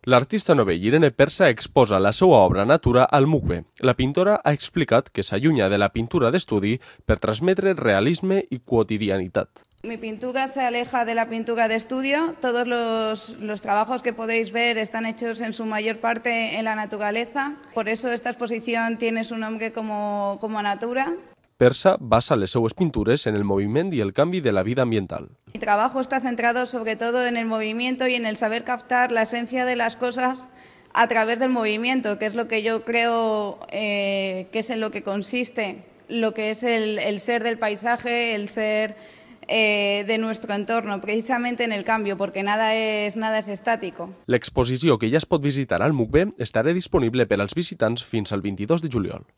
L'artista novell Irene Persa exposa la seva obra Natura al MUCBE. La pintora ha explicat que s'allunya de la pintura d'estudi per transmetre realisme i quotidianitat. Mi pintura se aleja de la pintura de estudio. Todos los trabajos que podéis ver están hechos en su mayor parte en la naturaleza. Por eso esta exposición tiene su nombre como Natura. Persa basa les seues pintures en el moviment i el canvi de la vida ambiental. Mi trabajo está centrado sobre todo en el movimiento y en el saber captar la esencia de las cosas a través del movimiento, que es lo que yo creo que es en lo que consiste, lo que es el ser del paisaje, el ser de nuestro entorno, precisamente en el cambio, porque nada es estático. L'exposició que ja es pot visitar al MUCBE estarà disponible per als visitants fins al 22 de juliol.